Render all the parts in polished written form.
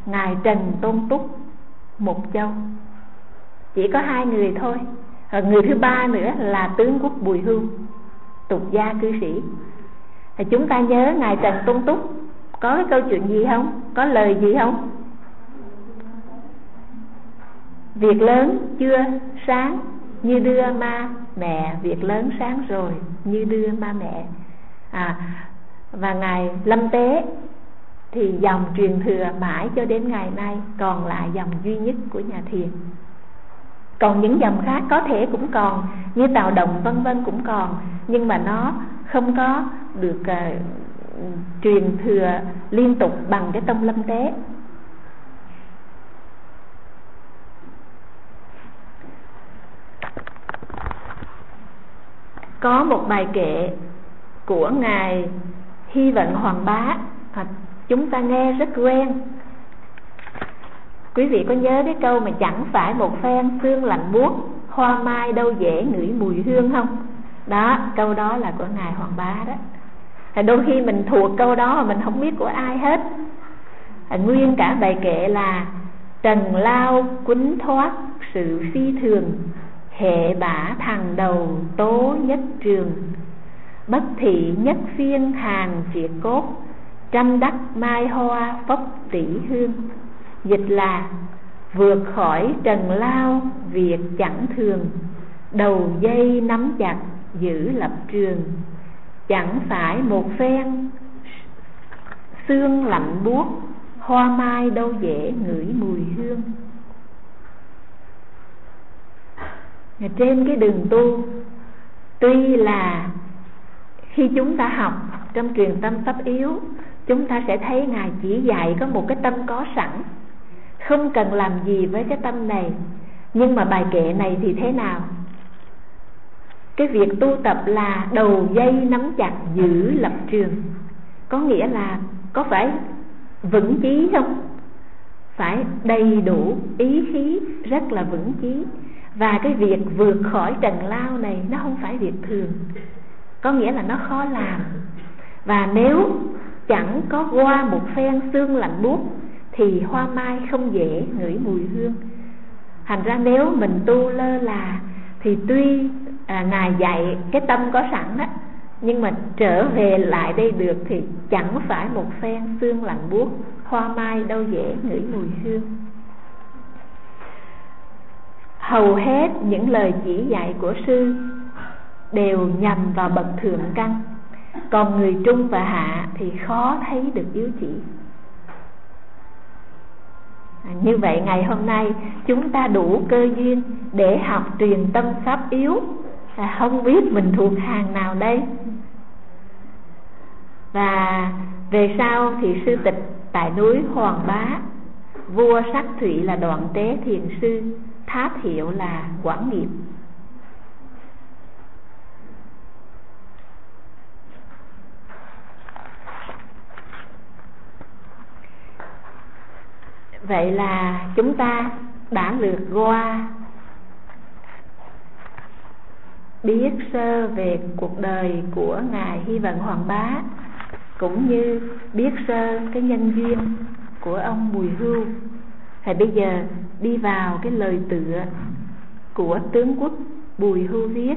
ngài Trần Tôn Túc Một Châu. Chỉ có 2 người thôi. Người thứ 3 nữa là tướng quốc Bùi Hưu, tục gia cư sĩ. Thì chúng ta nhớ ngài Trần Tôn Túc có cái câu chuyện gì không? Có lời gì không? Việc lớn chưa sáng như đưa ma mẹ, việc lớn sáng rồi như đưa ma mẹ. Và ngài lâm tế thì dòng truyền thừa mãi cho đến ngày nay còn lại dòng duy nhất của nhà Thiền. Còn những dòng khác có thể cũng còn, như Tào Động vân vân cũng còn, nhưng mà nó không có được truyền thừa liên tục bằng cái tông lâm tế. Có một bài kệ của ngài Hy Vận Hoàng Bá, chúng ta nghe rất quen. Quý vị có nhớ cái câu mà chẳng phải một phen sương lạnh buốt, hoa mai đâu dễ ngửi mùi hương không? Đó, câu đó là của ngài Hoàng Bá đó. Đôi khi mình thuộc câu đó mà mình không biết của ai hết. Nguyên cả bài kệ là: trần lao quýnh thoát sự phi thường, hệ bả thằng đầu tố nhất trường, bất thị nhất phiên hàng triệt cốt, tranh đắc mai hoa phốc tỷ hương. Dịch là: vượt khỏi trần lao việc chẳng thường, đầu dây nắm chặt giữ lập trường, chẳng phải một phen sương lạnh buốt, hoa mai đâu dễ ngửi mùi hương. Trên cái đường tu, tuy là khi chúng ta học trong truyền tâm pháp yếu, chúng ta sẽ thấy ngài chỉ dạy có một cái tâm có sẵn, không cần làm gì với cái tâm này. Nhưng mà bài kệ này thì thế nào? Cái việc tu tập là đầu dây nắm chặt giữ lập trường, có nghĩa là có phải vững chí không? Phải đầy đủ ý khí, rất là vững chí. Và cái việc vượt khỏi trần lao này nó không phải việc thường, có nghĩa là nó khó làm. Và nếu chẳng có qua một phen sương lạnh buốt thì hoa mai không dễ ngửi mùi hương. Thành ra nếu mình tu lơ là thì tuy ngài dạy cái tâm có sẵn đó, nhưng mà trở về lại đây được thì chẳng phải một phen sương lạnh buốt, hoa mai đâu dễ ngửi mùi hương. Hầu hết những lời chỉ dạy của sư đều nhằm vào bậc thượng căn, còn người trung và hạ thì khó thấy được yếu chỉ. Như vậy ngày hôm nay chúng ta đủ cơ duyên để học truyền tâm pháp yếu. Không biết mình thuộc hàng nào đây? Và về sau thì sư tịch tại núi Hoàng Bá, vua Sắc Thụy là Đoạn Tế Thiền Sư, tháp hiệu là Quảng Nghiệp. Vậy là chúng ta đã lượt qua biết sơ về cuộc đời của ngài Hy Vận Hoàng Bá, cũng như biết sơ cái nhân duyên của ông Bùi Hưu. Thì bây giờ đi vào cái lời tựa của tướng quốc Bùi Hưu viết.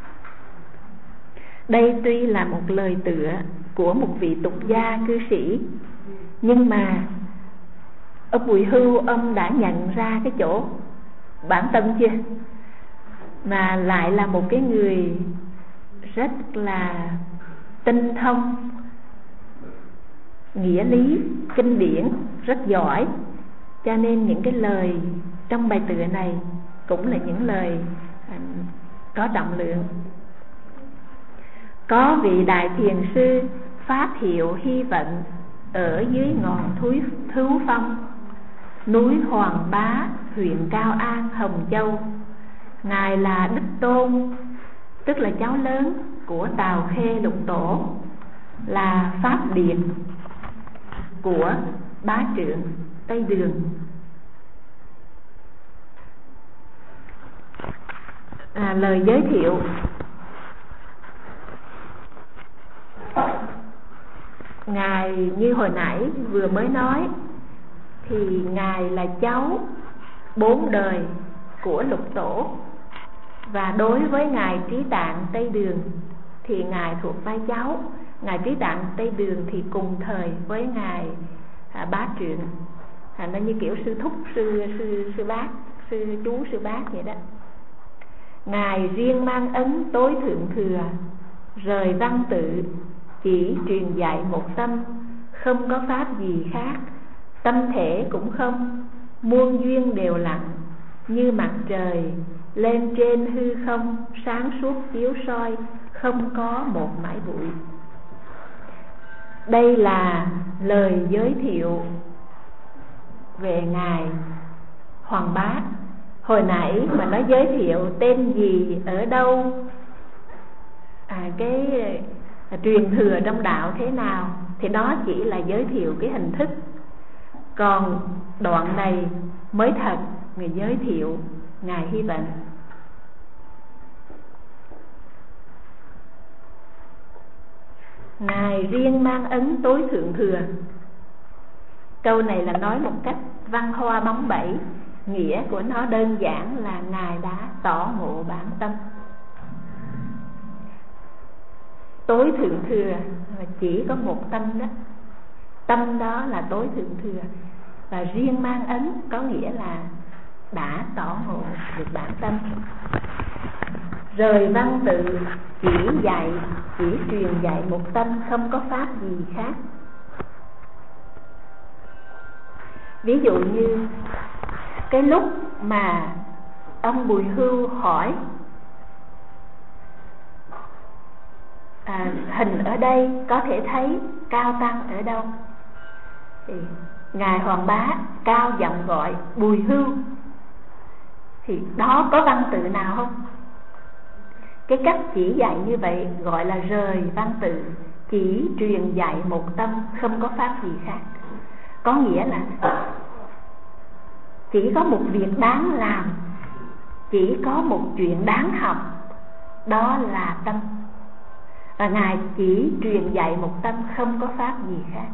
Đây tuy là một lời tựa của một vị tục gia cư sĩ, nhưng mà ông Bùi Hưu, ông đã nhận ra cái chỗ bản tâm chưa? Mà lại là một cái người rất là tinh thông nghĩa lý kinh điển, rất giỏi. Cho nên những cái lời trong bài tựa này cũng là những lời có trọng lượng. Có vị đại thiền sư pháp hiệu Hy Vận ở dưới ngọn Thú Phong, núi Hoàng Bá, huyện Cao An, Hồng Châu. Ngài là Đức Tôn, tức là cháu lớn của Tào Khê Lục Tổ, là pháp điệp của bá trượng Tây Đường. Lời giới thiệu. Ngài như hồi nãy vừa mới nói, thì ngài là cháu 4 đời của Lục Tổ, và đối với ngài Trí Tạng Tây Đường thì ngài thuộc vai cháu. Ngài Trí Tạng Tây Đường thì cùng thời với ngài Bá Truyện, nó như kiểu sư thúc, sư bác, sư chú, sư bác vậy đó. Ngài riêng mang ấn tối thượng thừa, rời văn tự, chỉ truyền dạy một tâm, không có pháp gì khác. Tâm thể cũng không, muôn duyên đều lặng, như mặt trời lên trên hư không, sáng suốt chiếu soi, không có một mảy bụi. Đây là lời giới thiệu về ngài Hoàng Bá. Hồi nãy mà nói giới thiệu tên gì, ở đâu, cái truyền thừa trong đạo thế nào, thì đó chỉ là giới thiệu cái hình thức. Còn đoạn này mới thật người giới thiệu ngài Hy Tịnh. Ngài riêng mang ấn tối thượng thừa. Câu này là nói một cách văn hoa bóng bẩy, nghĩa của nó đơn giản là ngài đã tỏ ngộ bản tâm. Tối thượng thừa chỉ có một tâm đó, tâm đó là tối thượng thừa. Và riêng mang ấn có nghĩa là đã tỏ ngộ được bản tâm. Rời văn tự, chỉ truyền dạy một tâm, không có pháp gì khác. Ví dụ như cái lúc mà ông Bùi Hưu hỏi hình ở đây có thể thấy Cao Tăng ở đâu, thì ngài Hoàng Bá cao giọng gọi Bùi Hưu, thì đó có văn tự nào không? Cái cách chỉ dạy như vậy gọi là rời văn tự, chỉ truyền dạy một tâm, không có pháp gì khác. Có nghĩa là chỉ có một việc đáng làm, chỉ có một chuyện đáng học, đó là tâm. Và ngài chỉ truyền dạy một tâm, không có pháp gì khác.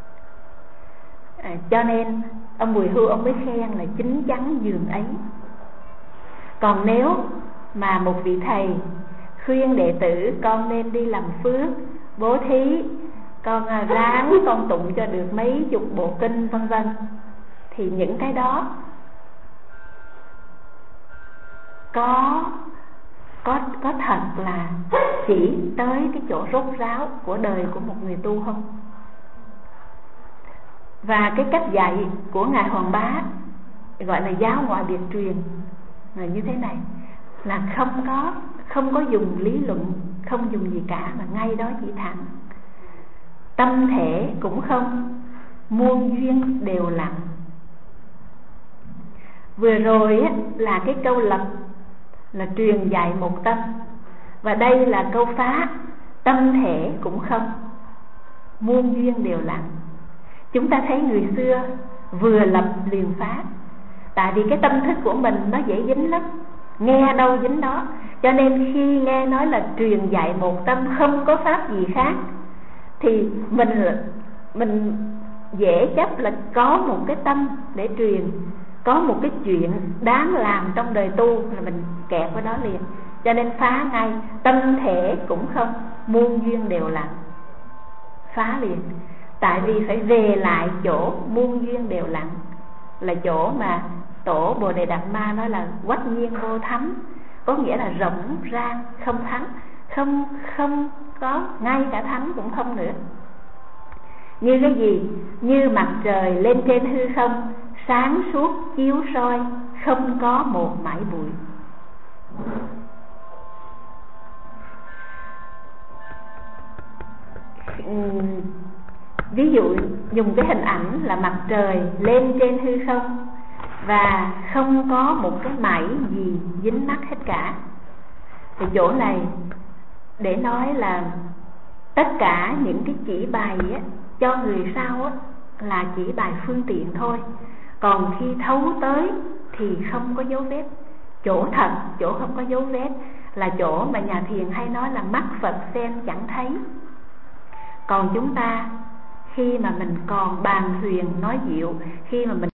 Cho nên ông Bùi Hưu ông mới khen là chính chắn dường ấy. Còn nếu mà một vị thầy khuyên đệ tử con nên đi làm phước, bố thí, con ráng con tụng cho được mấy chục bộ kinh vân vân, thì những cái đó có thật là chỉ tới cái chỗ rốt ráo của đời của một người tu không? Và cái cách dạy của ngài Hoàng Bá gọi là giáo ngoại biệt truyền là như thế này, là không có dùng lý luận, không dùng gì cả, mà ngay đó chỉ thẳng. Tâm thể cũng không, muôn duyên đều lặng. Vừa rồi là cái câu lập là truyền dạy một tâm, và đây là câu phá, tâm thể cũng không, muôn duyên đều lặng. Chúng ta thấy người xưa vừa lập liền phá, tại vì cái tâm thức của mình nó dễ dính lắm, nghe đâu dính đó. Cho nên khi nghe nói là truyền dạy một tâm, không có pháp gì khác, thì mình dễ chấp là có một cái tâm để truyền, có một cái chuyện đáng làm trong đời tu, là mình kẹt vào đó liền. Cho nên phá ngay, tâm thể cũng không, muôn duyên đều lặng. Phá liền, tại vì phải về lại chỗ muôn duyên đều lặng, là chỗ mà tổ Bồ Đề Đạt Ma nói là quách nhiên vô thắng, có nghĩa là rộng rang không thắng, không có, ngay cả thắng cũng không nữa. Như cái gì? Như mặt trời lên trên hư không, sáng suốt chiếu soi, không có một mảy bụi. Ví dụ dùng cái hình ảnh là mặt trời lên trên hư không và không có một cái mảy gì dính mắc hết cả, thì chỗ này để nói là tất cả những cái chỉ bày cho người sau là chỉ bài phương tiện thôi, còn khi thấu tới thì không có dấu vết. Chỗ thật, chỗ không có dấu vết là chỗ mà nhà thiền hay nói là mắt Phật xem chẳng thấy. Còn chúng ta khi mà mình còn bàn huyền nói diệu, khi mà mình